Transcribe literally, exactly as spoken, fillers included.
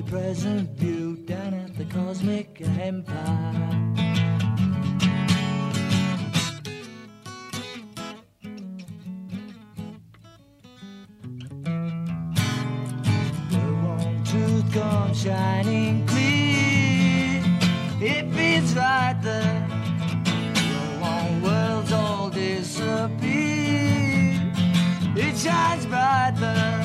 omnipresent view down at the cosmic empire. Come shining clear, it feels right there. The long worlds all disappear. It shines bright there.